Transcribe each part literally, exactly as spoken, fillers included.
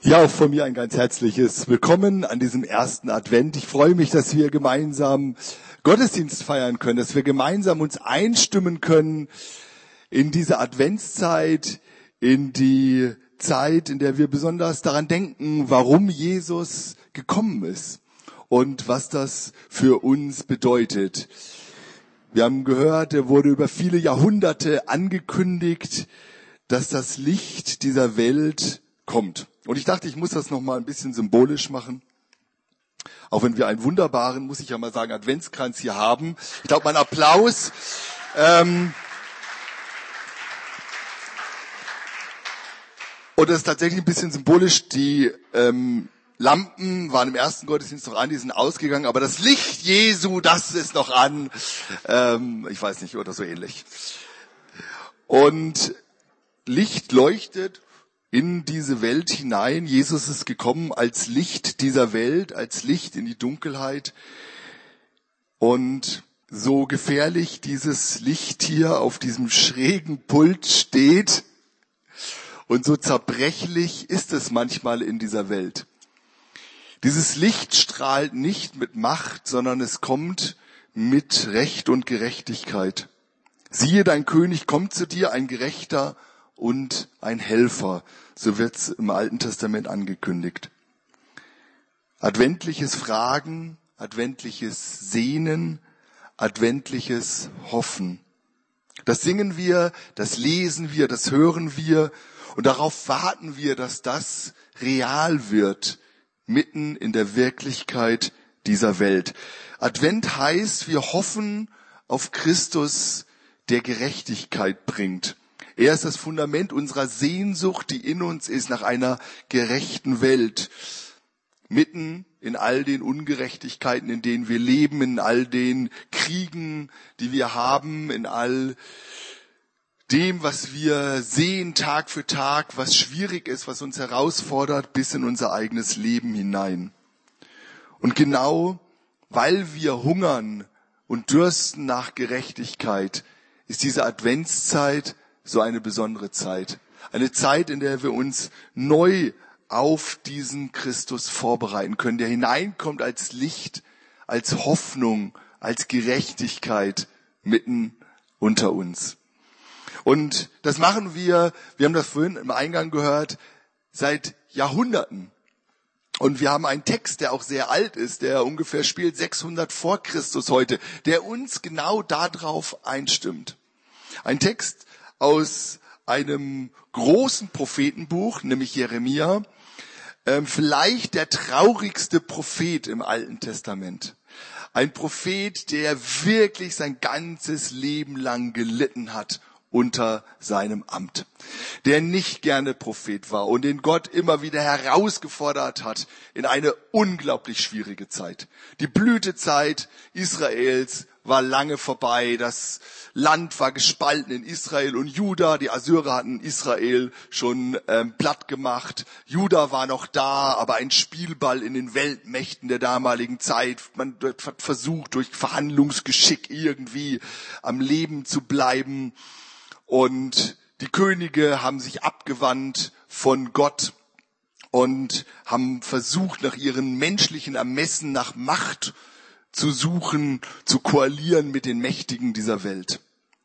Ja, auch von mir ein ganz herzliches Willkommen an diesem ersten Advent. Ich freue mich, dass wir gemeinsam Gottesdienst feiern können, dass wir gemeinsam uns einstimmen können in diese Adventszeit, in die Zeit, in der wir besonders daran denken, warum Jesus gekommen ist und was das für uns bedeutet. Wir haben gehört, er wurde über viele Jahrhunderte angekündigt, dass das Licht dieser Welt kommt. Und ich dachte, ich muss das noch mal ein bisschen symbolisch machen. Auch wenn wir einen wunderbaren, muss ich ja mal sagen, Adventskranz hier haben. Ich glaube, mein Applaus. Ähm und das ist tatsächlich ein bisschen symbolisch. Die ähm, Lampen waren im ersten Gottesdienst noch an, die sind ausgegangen. Aber das Licht Jesu, das ist noch an. Ähm, ich weiß nicht, oder so ähnlich. Und Licht leuchtet in diese Welt hinein. Jesus ist gekommen als Licht dieser Welt, als Licht in die Dunkelheit. Und so gefährlich dieses Licht hier auf diesem schrägen Pult steht und so zerbrechlich ist es manchmal in dieser Welt. Dieses Licht strahlt nicht mit Macht, sondern es kommt mit Recht und Gerechtigkeit. Siehe, dein König kommt zu dir, ein Gerechter und ein Helfer. So wird's im Alten Testament angekündigt. Adventliches Fragen, adventliches Sehnen, adventliches Hoffen. Das singen wir, das lesen wir, das hören wir und darauf warten wir, dass das real wird, mitten in der Wirklichkeit dieser Welt. Advent heißt, wir hoffen auf Christus, der Gerechtigkeit bringt. Er ist das Fundament unserer Sehnsucht, die in uns ist, nach einer gerechten Welt. Mitten in all den Ungerechtigkeiten, in denen wir leben, in all den Kriegen, die wir haben, in all dem, was wir sehen Tag für Tag, was schwierig ist, was uns herausfordert, bis in unser eigenes Leben hinein. Und genau weil wir hungern und dürsten nach Gerechtigkeit, ist diese Adventszeit so eine besondere Zeit. Eine Zeit, in der wir uns neu auf diesen Christus vorbereiten können, der hineinkommt als Licht, als Hoffnung, als Gerechtigkeit mitten unter uns. Und das machen wir, wir haben das vorhin im Eingang gehört, seit Jahrhunderten. Und wir haben einen Text, der auch sehr alt ist, der ungefähr spielt sechshundert vor Christus heute, der uns genau darauf einstimmt. Ein Text aus einem großen Prophetenbuch, nämlich Jeremia, ähm, vielleicht der traurigste Prophet im Alten Testament. Ein Prophet, der wirklich sein ganzes Leben lang gelitten hat unter seinem Amt, der nicht gerne Prophet war und den Gott immer wieder herausgefordert hat in eine unglaublich schwierige Zeit. Die Blütezeit Israels war lange vorbei. Das Land war gespalten in Israel und Juda. Die Assyrer hatten Israel schon ähm, platt gemacht. Juda war noch da, aber ein Spielball in den Weltmächten der damaligen Zeit. Man hat versucht, durch Verhandlungsgeschick irgendwie am Leben zu bleiben. Und die Könige haben sich abgewandt von Gott und haben versucht, nach ihren menschlichen Ermessen nach Macht zu suchen, zu koalieren mit den Mächtigen dieser Welt.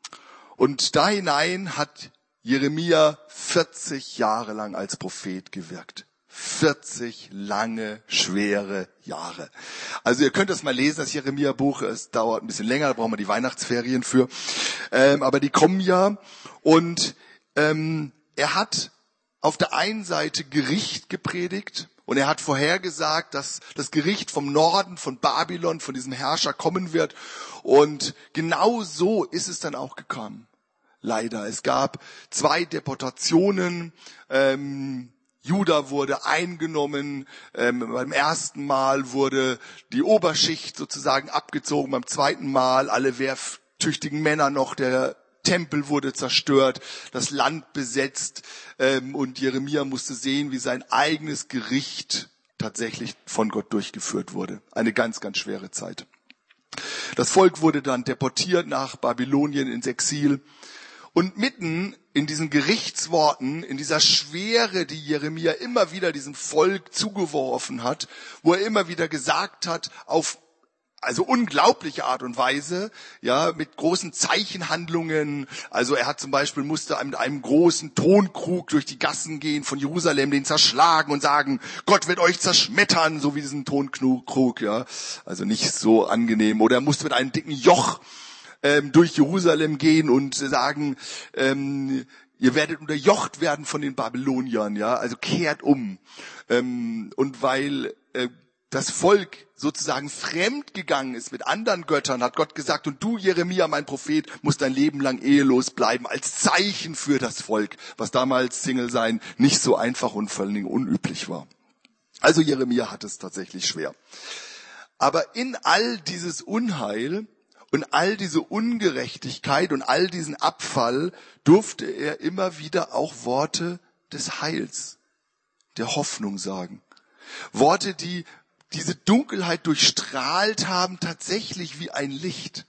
Und da hinein hat Jeremia vierzig Jahre lang als Prophet gewirkt. vierzig lange, schwere Jahre. Also ihr könnt das mal lesen, das Jeremia-Buch. Es dauert ein bisschen länger, da brauchen wir die Weihnachtsferien für. Ähm, aber die kommen ja. Und ähm, er hat auf der einen Seite Gericht gepredigt. Und er hat vorhergesagt, dass das Gericht vom Norden, von Babylon, von diesem Herrscher kommen wird. Und genau so ist es dann auch gekommen. Leider. Es gab zwei Deportationen. Ähm, Juda wurde eingenommen. Ähm, beim ersten Mal wurde die Oberschicht sozusagen abgezogen. Beim zweiten Mal alle wehrtüchtigen Männer noch. Der Tempel wurde zerstört, das Land besetzt, ähm, und Jeremia musste sehen, wie sein eigenes Gericht tatsächlich von Gott durchgeführt wurde. Eine ganz, ganz schwere Zeit. Das Volk wurde dann deportiert nach Babylonien ins Exil. Und mitten in diesen Gerichtsworten, in dieser Schwere, die Jeremia immer wieder diesem Volk zugeworfen hat, wo er immer wieder gesagt hat, auf also unglaubliche Art und Weise, ja, mit großen Zeichenhandlungen. Also er hat zum Beispiel, musste mit einem großen Tonkrug durch die Gassen gehen von Jerusalem, den zerschlagen und sagen, Gott wird euch zerschmettern, so wie diesen Tonkrug, ja. Also nicht so angenehm. Oder er musste mit einem dicken Joch ähm, durch Jerusalem gehen und sagen, ähm, ihr werdet unterjocht werden von den Babyloniern, ja. Also kehrt um. Ähm, und weil äh, das Volk sozusagen fremd gegangen ist mit anderen Göttern, hat Gott gesagt, und du, Jeremia, mein Prophet, musst dein Leben lang ehelos bleiben, als Zeichen für das Volk, was damals Single sein nicht so einfach und vor allen Dingen unüblich war. Also Jeremia hat es tatsächlich schwer. Aber in all dieses Unheil und all diese Ungerechtigkeit und all diesen Abfall durfte er immer wieder auch Worte des Heils, der Hoffnung sagen. Worte, die diese Dunkelheit durchstrahlt haben, tatsächlich wie ein Licht,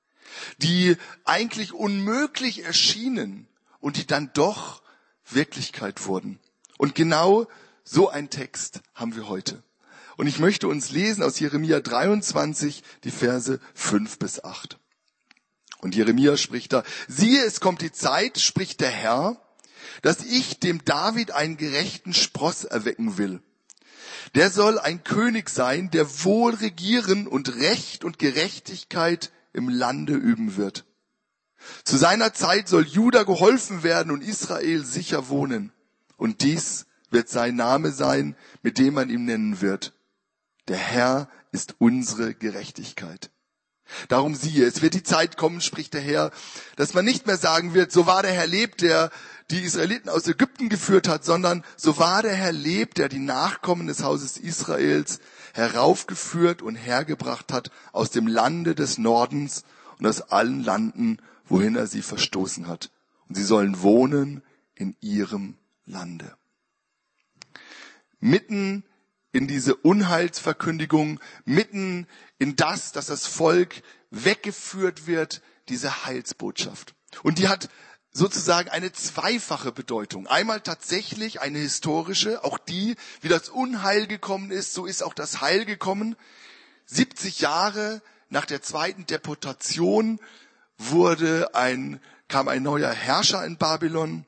die eigentlich unmöglich erschienen und die dann doch Wirklichkeit wurden. Und genau so ein Text haben wir heute. Und ich möchte uns lesen aus Jeremia dreiundzwanzig, die Verse fünf bis acht. Und Jeremia spricht da, siehe, es kommt die Zeit, spricht der Herr, dass ich dem David einen gerechten Spross erwecken will. Der soll ein König sein, der wohl regieren und Recht und Gerechtigkeit im Lande üben wird. Zu seiner Zeit soll Juda geholfen werden und Israel sicher wohnen. Und dies wird sein Name sein, mit dem man ihn nennen wird. Der Herr ist unsere Gerechtigkeit. Darum siehe, es wird die Zeit kommen, spricht der Herr, dass man nicht mehr sagen wird, so wahr der Herr lebt, der die Israeliten aus Ägypten geführt hat, sondern so wahr der Herr lebt, der die Nachkommen des Hauses Israels heraufgeführt und hergebracht hat aus dem Lande des Nordens und aus allen Landen, wohin er sie verstoßen hat. Und sie sollen wohnen in ihrem Lande. Mitten in diese Unheilsverkündigung, mitten in das, dass das Volk weggeführt wird, diese Heilsbotschaft. Und die hat sozusagen eine zweifache Bedeutung. Einmal tatsächlich eine historische, auch die, wie das Unheil gekommen ist, so ist auch das Heil gekommen. siebzig Jahre nach der zweiten Deportation wurde ein, kam ein neuer Herrscher in Babylon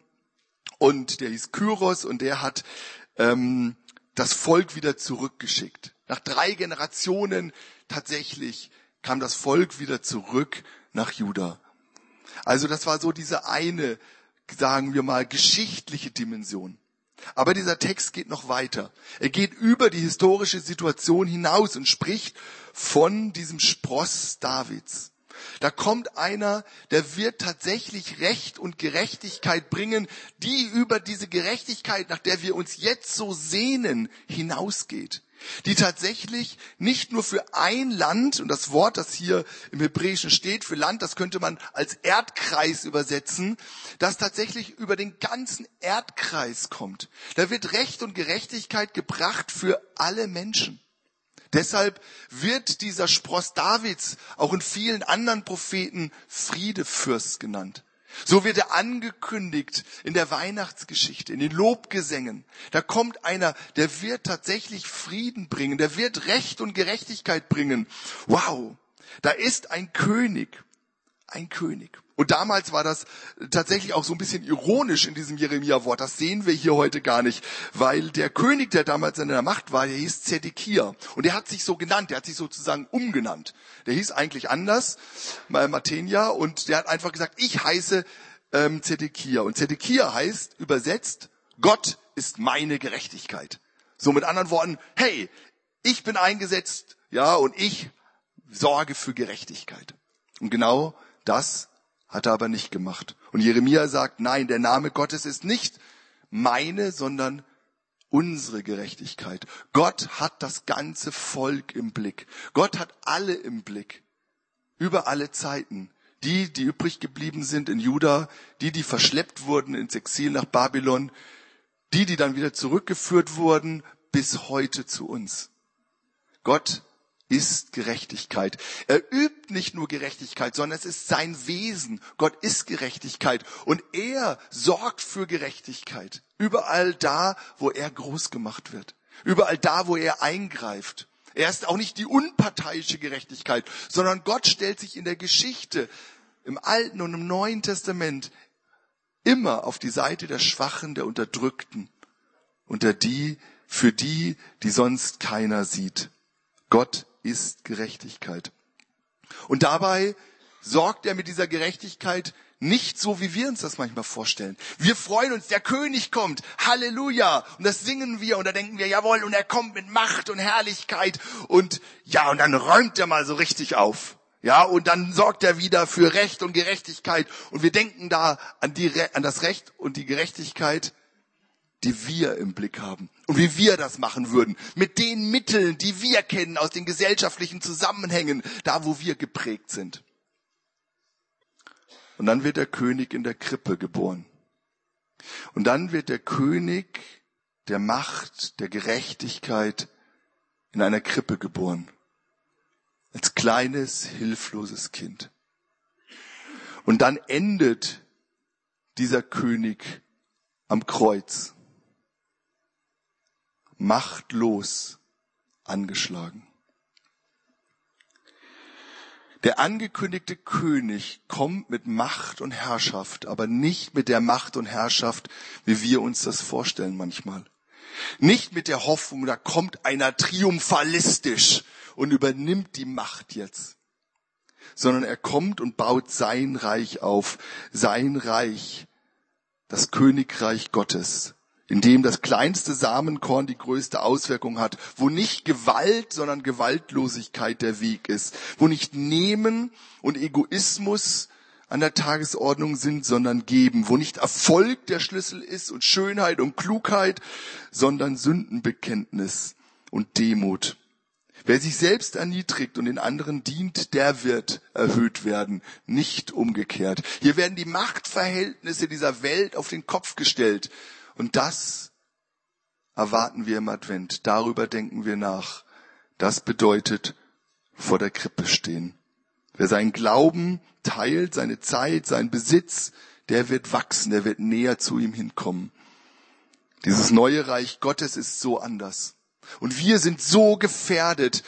und der hieß Kyros und der hat ähm, das Volk wieder zurückgeschickt. Nach drei Generationen tatsächlich kam das Volk wieder zurück nach Juda. Also das war so diese eine, sagen wir mal, geschichtliche Dimension. Aber dieser Text geht noch weiter. Er geht über die historische Situation hinaus und spricht von diesem Spross Davids. Da kommt einer, der wird tatsächlich Recht und Gerechtigkeit bringen, die über diese Gerechtigkeit, nach der wir uns jetzt so sehnen, hinausgeht. Die tatsächlich nicht nur für ein Land, und das Wort, das hier im Hebräischen steht, für Land, das könnte man als Erdkreis übersetzen, das tatsächlich über den ganzen Erdkreis kommt. Da wird Recht und Gerechtigkeit gebracht für alle Menschen. Deshalb wird dieser Spross Davids auch in vielen anderen Propheten Friedefürst genannt. So wird er angekündigt in der Weihnachtsgeschichte, in den Lobgesängen. Da kommt einer, der wird tatsächlich Frieden bringen, der wird Recht und Gerechtigkeit bringen. Wow, da ist ein König, ein König. Und damals war das tatsächlich auch so ein bisschen ironisch in diesem Jeremia-Wort. Das sehen wir hier heute gar nicht, weil der König, der damals in der Macht war, der hieß Zedekia. Und der hat sich so genannt, der hat sich sozusagen umgenannt. Der hieß eigentlich anders, Matenia, und der hat einfach gesagt, ich heiße ähm, Zedekia. Und Zedekia heißt übersetzt, Gott ist meine Gerechtigkeit. So mit anderen Worten, hey, ich bin eingesetzt, ja, und ich sorge für Gerechtigkeit. Und genau das hat er aber nicht gemacht. Und Jeremia sagt, nein, der Name Gottes ist nicht meine, sondern unsere Gerechtigkeit. Gott hat das ganze Volk im Blick. Gott hat alle im Blick. Über alle Zeiten. Die, die übrig geblieben sind in Juda, die, die verschleppt wurden ins Exil nach Babylon, die, die dann wieder zurückgeführt wurden, bis heute zu uns. Gott ist Gerechtigkeit. Er übt nicht nur Gerechtigkeit, sondern es ist sein Wesen. Gott ist Gerechtigkeit und er sorgt für Gerechtigkeit. Überall da, wo er groß gemacht wird. Überall da, wo er eingreift. Er ist auch nicht die unparteiische Gerechtigkeit, sondern Gott stellt sich in der Geschichte, im Alten und im Neuen Testament, immer auf die Seite der Schwachen, der Unterdrückten, unter die, für die, die sonst keiner sieht. Gott ist Gerechtigkeit. Und dabei sorgt er mit dieser Gerechtigkeit nicht so, wie wir uns das manchmal vorstellen. Wir freuen uns, der König kommt, Halleluja, und das singen wir und da denken wir, jawohl, und er kommt mit Macht und Herrlichkeit und ja, und dann räumt er mal so richtig auf. Ja, und dann sorgt er wieder für Recht und Gerechtigkeit und wir denken da an die, an das Recht und die Gerechtigkeit, die wir im Blick haben und wie wir das machen würden, mit den Mitteln, die wir kennen aus den gesellschaftlichen Zusammenhängen, da wo wir geprägt sind. Und dann wird der König in der Krippe geboren. Und dann wird der König der Macht, der Gerechtigkeit in einer Krippe geboren. Als kleines, hilfloses Kind. Und dann endet dieser König am Kreuz. Machtlos angeschlagen. Der angekündigte König kommt mit Macht und Herrschaft, aber nicht mit der Macht und Herrschaft, wie wir uns das vorstellen manchmal. Nicht mit der Hoffnung, da kommt einer triumphalistisch und übernimmt die Macht jetzt, sondern er kommt und baut sein Reich auf, sein Reich, das Königreich Gottes, in dem das kleinste Samenkorn die größte Auswirkung hat, wo nicht Gewalt, sondern Gewaltlosigkeit der Weg ist, wo nicht Nehmen und Egoismus an der Tagesordnung sind, sondern Geben, wo nicht Erfolg der Schlüssel ist und Schönheit und Klugheit, sondern Sündenbekenntnis und Demut. Wer sich selbst erniedrigt und den anderen dient, der wird erhöht werden, nicht umgekehrt. Hier werden die Machtverhältnisse dieser Welt auf den Kopf gestellt. Und das erwarten wir im Advent. Darüber denken wir nach. Das bedeutet vor der Krippe stehen. Wer seinen Glauben teilt, seine Zeit, seinen Besitz, der wird wachsen, der wird näher zu ihm hinkommen. Dieses neue Reich Gottes ist so anders. Und wir sind so gefährdet,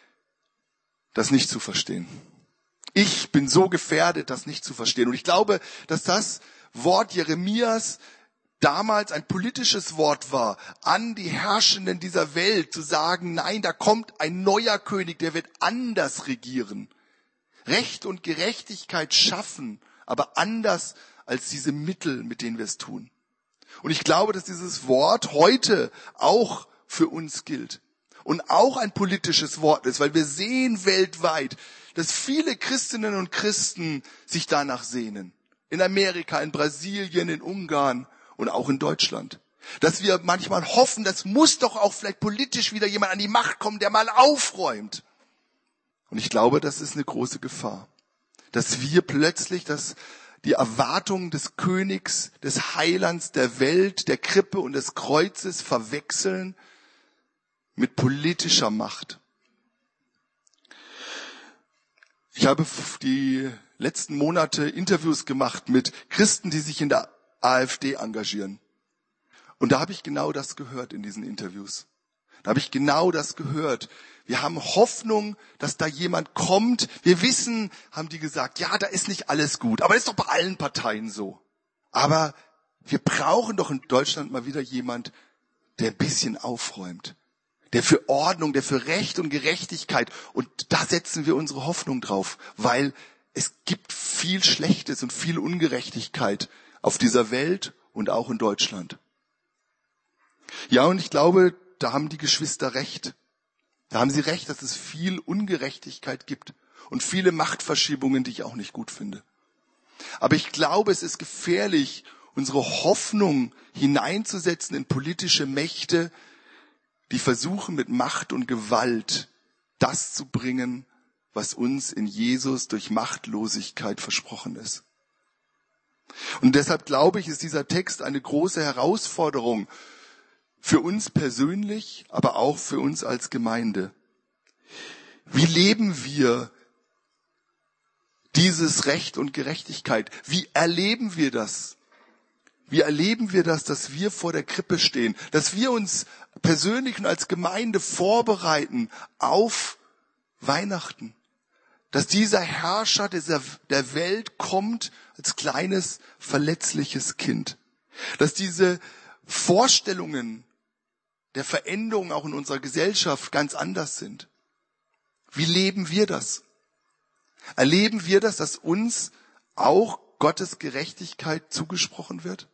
das nicht zu verstehen. Ich bin so gefährdet, das nicht zu verstehen. Und ich glaube, dass das Wort Jeremias damals ein politisches Wort war, an die Herrschenden dieser Welt zu sagen, nein, da kommt ein neuer König, der wird anders regieren. Recht und Gerechtigkeit schaffen, aber anders als diese Mittel, mit denen wir es tun. Und ich glaube, dass dieses Wort heute auch für uns gilt. Und auch ein politisches Wort ist, weil wir sehen weltweit, dass viele Christinnen und Christen sich danach sehnen. In Amerika, in Brasilien, in Ungarn und auch in Deutschland. Dass wir manchmal hoffen, das muss doch auch vielleicht politisch wieder jemand an die Macht kommen, der mal aufräumt. Und ich glaube, das ist eine große Gefahr. Dass wir plötzlich das, die Erwartungen des Königs, des Heilands der Welt, der Krippe und des Kreuzes verwechseln mit politischer Macht. Ich habe die letzten Monate Interviews gemacht mit Christen, die sich in der AfD engagieren. Und da habe ich genau das gehört in diesen Interviews. Da habe ich genau das gehört. Wir haben Hoffnung, dass da jemand kommt. Wir wissen, haben die gesagt, ja, da ist nicht alles gut. Aber das ist doch bei allen Parteien so. Aber wir brauchen doch in Deutschland mal wieder jemand, der ein bisschen aufräumt. Der für Ordnung, der für Recht und Gerechtigkeit. Und da setzen wir unsere Hoffnung drauf. Weil es gibt viel Schlechtes und viel Ungerechtigkeit auf dieser Welt und auch in Deutschland. Ja, und ich glaube, da haben die Geschwister recht. Da haben sie recht, dass es viel Ungerechtigkeit gibt und viele Machtverschiebungen, die ich auch nicht gut finde. Aber ich glaube, es ist gefährlich, unsere Hoffnung hineinzusetzen in politische Mächte, die versuchen mit Macht und Gewalt das zu bringen, was uns in Jesus durch Machtlosigkeit versprochen ist. Und deshalb glaube ich, ist dieser Text eine große Herausforderung für uns persönlich, aber auch für uns als Gemeinde. Wie leben wir dieses Recht und Gerechtigkeit? Wie erleben wir das? Wie erleben wir das, dass wir vor der Krippe stehen? Dass wir uns persönlich und als Gemeinde vorbereiten auf Weihnachten? Dass dieser Herrscher dieser, der Welt kommt als kleines, verletzliches Kind. Dass diese Vorstellungen der Veränderung auch in unserer Gesellschaft ganz anders sind. Wie leben wir das? Erleben wir das, dass uns auch Gottes Gerechtigkeit zugesprochen wird?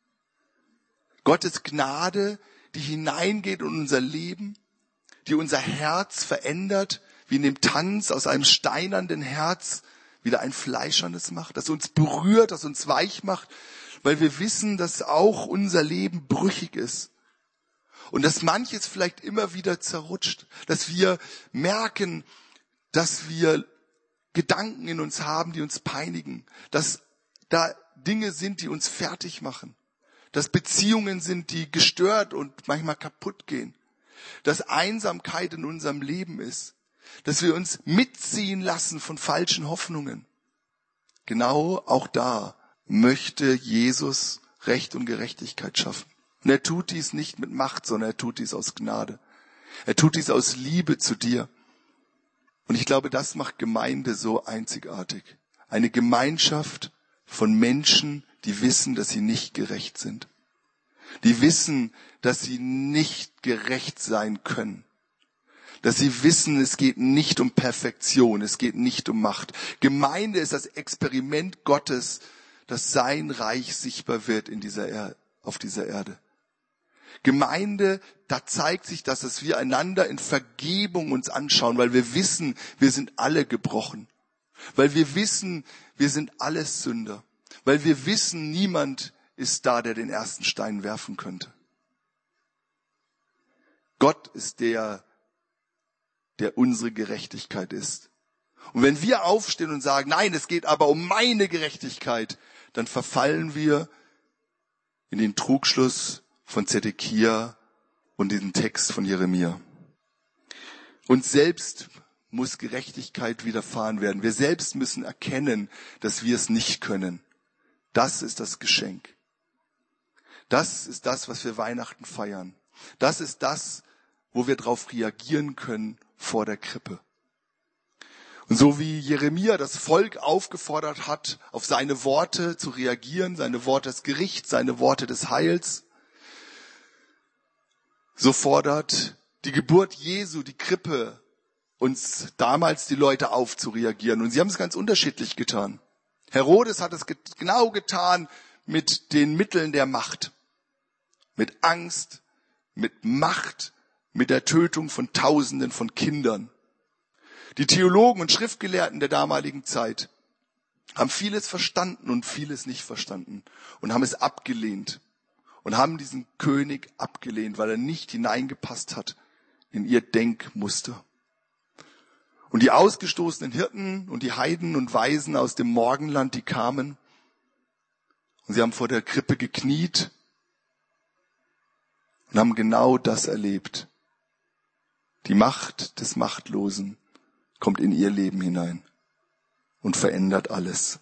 Gottes Gnade, die hineingeht in unser Leben, die unser Herz verändert, wie in dem Tanz aus einem steinernen Herz wieder ein fleischernes macht, das uns berührt, das uns weich macht, weil wir wissen, dass auch unser Leben brüchig ist. Und dass manches vielleicht immer wieder zerrutscht, dass wir merken, dass wir Gedanken in uns haben, die uns peinigen, dass da Dinge sind, die uns fertig machen, dass Beziehungen sind, die gestört und manchmal kaputt gehen, dass Einsamkeit in unserem Leben ist, dass wir uns mitziehen lassen von falschen Hoffnungen. Genau auch da möchte Jesus Recht und Gerechtigkeit schaffen. Und er tut dies nicht mit Macht, sondern er tut dies aus Gnade. Er tut dies aus Liebe zu dir. Und ich glaube, das macht Gemeinde so einzigartig. Eine Gemeinschaft von Menschen, die wissen, dass sie nicht gerecht sind. Die wissen, dass sie nicht gerecht sein können. Dass sie wissen, es geht nicht um Perfektion, es geht nicht um Macht. Gemeinde ist das Experiment Gottes, dass sein Reich sichtbar wird in dieser er- auf dieser Erde. Gemeinde, da zeigt sich, dass es wir einander in Vergebung uns anschauen, weil wir wissen, wir sind alle gebrochen. Weil wir wissen, wir sind alles Sünder. Weil wir wissen, niemand ist da, der den ersten Stein werfen könnte. Gott ist der, der unsere Gerechtigkeit ist. Und wenn wir aufstehen und sagen, nein, es geht aber um meine Gerechtigkeit, dann verfallen wir in den Trugschluss von Zedekia und diesen Text von Jeremia. Uns selbst muss Gerechtigkeit widerfahren werden. Wir selbst müssen erkennen, dass wir es nicht können. Das ist das Geschenk. Das ist das, was wir Weihnachten feiern. Das ist das, wo wir darauf reagieren können vor der Krippe. Und so wie Jeremia das Volk aufgefordert hat, auf seine Worte zu reagieren, seine Worte des Gerichts, seine Worte des Heils, so fordert die Geburt Jesu, die Krippe, uns damals die Leute auf zu reagieren. Und sie haben es ganz unterschiedlich getan. Herodes hat es get- genau getan mit den Mitteln der Macht. Mit Angst, mit Macht, mit der Tötung von Tausenden von Kindern. Die Theologen und Schriftgelehrten der damaligen Zeit haben vieles verstanden und vieles nicht verstanden und haben es abgelehnt. Und haben diesen König abgelehnt, weil er nicht hineingepasst hat in ihr Denkmuster. Und die ausgestoßenen Hirten und die Heiden und Weisen aus dem Morgenland, die kamen und sie haben vor der Krippe gekniet und haben genau das erlebt. Die Macht des Machtlosen kommt in ihr Leben hinein und verändert alles.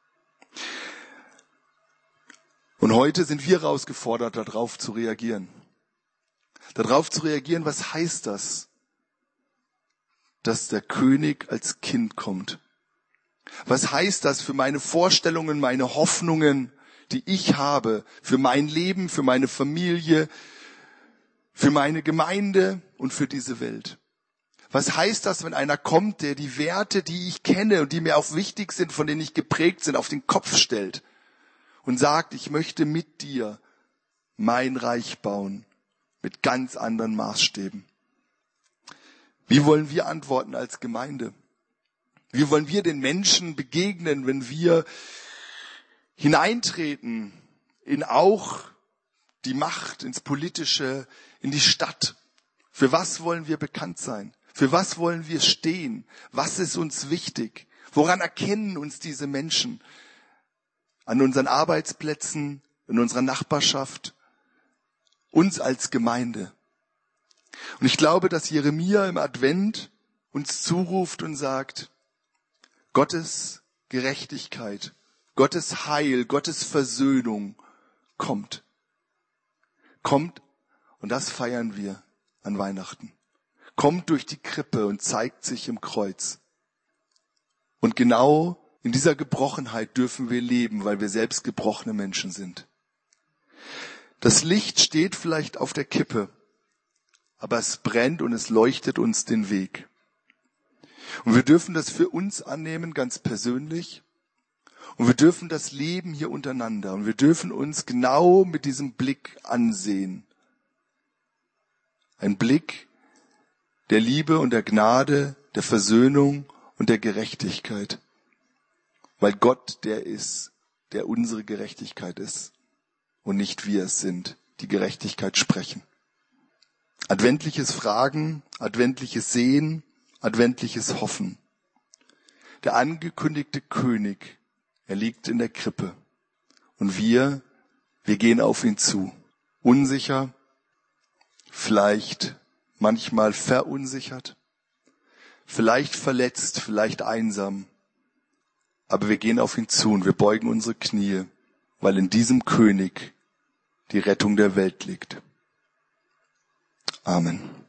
Und heute sind wir herausgefordert, darauf zu reagieren. Darauf zu reagieren, was heißt das? Dass der König als Kind kommt. Was heißt das für meine Vorstellungen, meine Hoffnungen, die ich habe, für mein Leben, für meine Familie, für meine Gemeinde und für diese Welt? Was heißt das, wenn einer kommt, der die Werte, die ich kenne und die mir auch wichtig sind, von denen ich geprägt bin, auf den Kopf stellt? Und sagt, ich möchte mit dir mein Reich bauen, mit ganz anderen Maßstäben. Wie wollen wir antworten als Gemeinde? Wie wollen wir den Menschen begegnen, wenn wir hineintreten in auch die Macht, ins Politische, in die Stadt? Für was wollen wir bekannt sein? Für was wollen wir stehen? Was ist uns wichtig? Woran erkennen uns diese Menschen? An unseren Arbeitsplätzen, in unserer Nachbarschaft, uns als Gemeinde. Und ich glaube, dass Jeremia im Advent uns zuruft und sagt, Gottes Gerechtigkeit, Gottes Heil, Gottes Versöhnung kommt. Kommt, und das feiern wir an Weihnachten. Kommt durch die Krippe und zeigt sich im Kreuz. Und genau in dieser Gebrochenheit dürfen wir leben, weil wir selbst gebrochene Menschen sind. Das Licht steht vielleicht auf der Kippe, aber es brennt und es leuchtet uns den Weg. Und wir dürfen das für uns annehmen, ganz persönlich. Und wir dürfen das Leben hier untereinander. Und wir dürfen uns genau mit diesem Blick ansehen. Ein Blick der Liebe und der Gnade, der Versöhnung und der Gerechtigkeit. Weil Gott der ist, der unsere Gerechtigkeit ist. Und nicht wir es sind, die Gerechtigkeit sprechen. Adventliches Fragen, adventliches Sehen, adventliches Hoffen. Der angekündigte König, er liegt in der Krippe. Und wir, wir gehen auf ihn zu. Unsicher, vielleicht manchmal verunsichert, vielleicht verletzt, vielleicht einsam. Aber wir gehen auf ihn zu und wir beugen unsere Knie, weil in diesem König die Rettung der Welt liegt. Amen.